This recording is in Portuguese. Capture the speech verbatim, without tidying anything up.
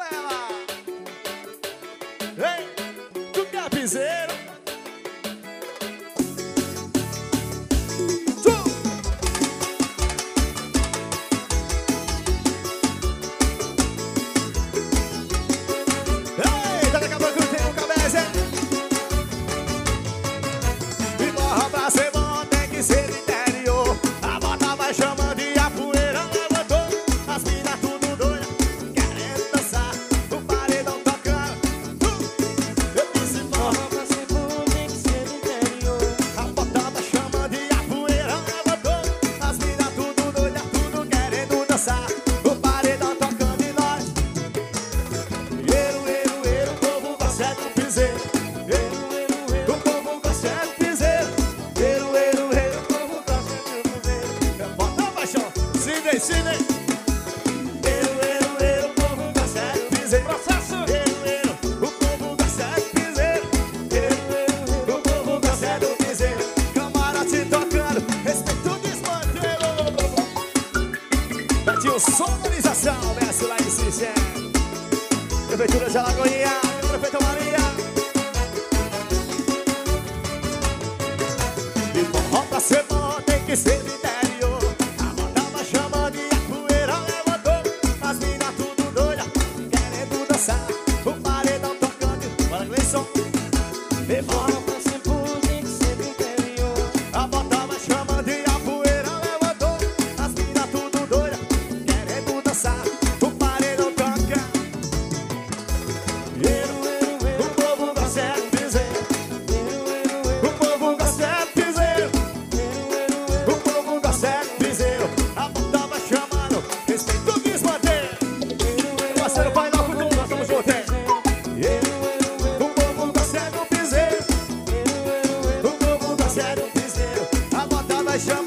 ela. Ei, tu quer piseiro? Tu. Ei, tá daqui a pouco tem um cabeça. E morra pra ser bom, tem que ser do interior. A bota vai chamando e a poeira levantou. As minas tudo doida, querendo dançar. O paredão tocando. Eu disse morra pra ser bom, tem que ser do interior. A bota vai chamando e a poeira levantou. As minas tudo doida, tudo querendo dançar. O paredão tocando e nós. Eiro, eiro, eiro, o povo gosta do piseiro. Eiro, eiro, eiro, o povo gosta do piseiro. Eiro, eiro, eiro, o povo gosta do piseiro. Bota a paixão, Sidney, Sidney. Eiro, eiro, eiro, o povo gosta do piseiro. Processo. Eiro, eiro, o povo gosta do piseiro. Eiro, eiro, eiro, o povo gosta do piseiro. Camarote tocando, respeito o desmantelo. Betinho, sonorização, desce lá em Cicé. Prefeitura de Alagoinha, Prefeita Maria. E forró pra ser bom tem que ser do interior. A bota vai chamando e a poeira levantou. As minas tudo doida, querendo dançar. O paredão tocando, bora Gleison. E forró pra ser bom tem que ser do interior. A bota vai chamando e a poeira levantou. As minas tudo doida, querendo dançar. O paredão tocando. Eiro, eiro, eiro, o povo gosta de piseiro. Eiro, eiro, eiro, o povo gosta de piseiro. Eiro, eiro, eiro, o povo gosta de piseiro. A bota vai chamando, respeito o desmanteiro. Eiro, eiro, parceiro, pai, não, cultura, nós estamos juntos, hein? Eiro, eiro, eiro, o povo gosta do piseiro. Eiro, eiro, eiro, o povo gosta do piseiro. A bota vai chamando.